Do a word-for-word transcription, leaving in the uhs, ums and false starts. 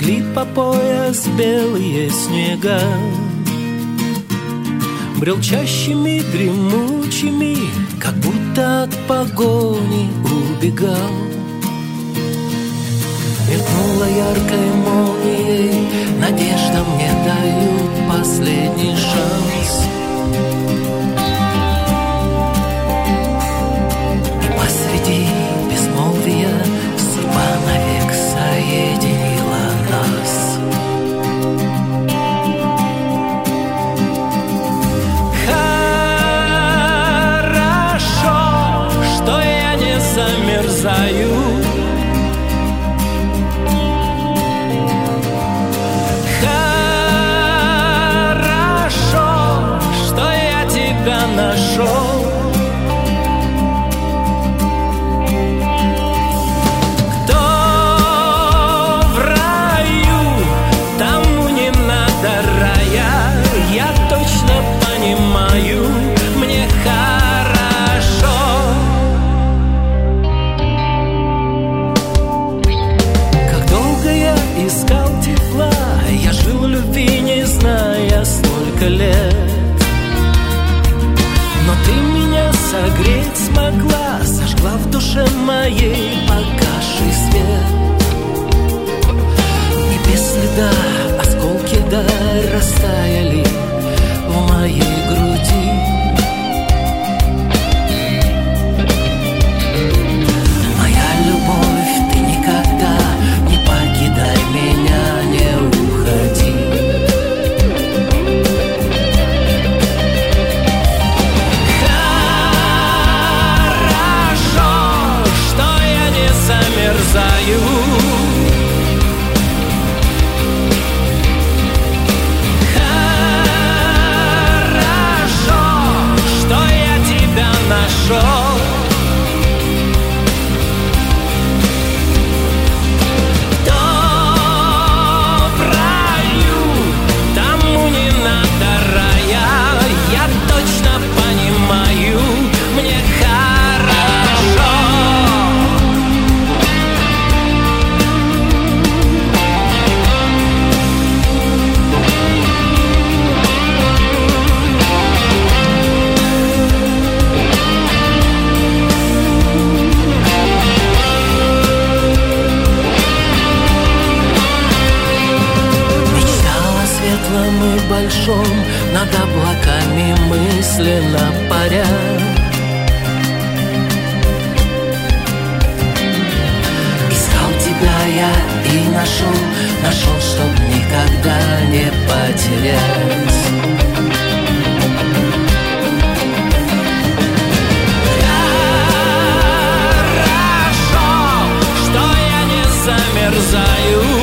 легли по пояс белые снега. Брел чащами дремучими, как будто от погони убегал. Мелькнула яркой молнией, надежда мне дают последний шанс. И посреди безмолвия судьба навек соединила нас. Хорошо, что я не замерзаю. Нашел. Кто в раю, тому не надо рая. Я точно понимаю, мне хорошо. Как долго я искал тепла, я жил в любви, не зная столько лет. Но ты меня согреть смогла, зажгла в душе моей погасший свет. И без следа осколки да растаяли в моей груди. Моя любовь, ты никогда не покидай меня, не уходи. Замерзаю. Хорошо, что я тебя нашел. Кто в раю, тому не надо рая. Я точно понимаю, мне хорошо. И большом, над облаками мысленно паря. Искал тебя я и нашел, нашел, чтоб никогда не потерять. Хорошо, что я не замерзаю.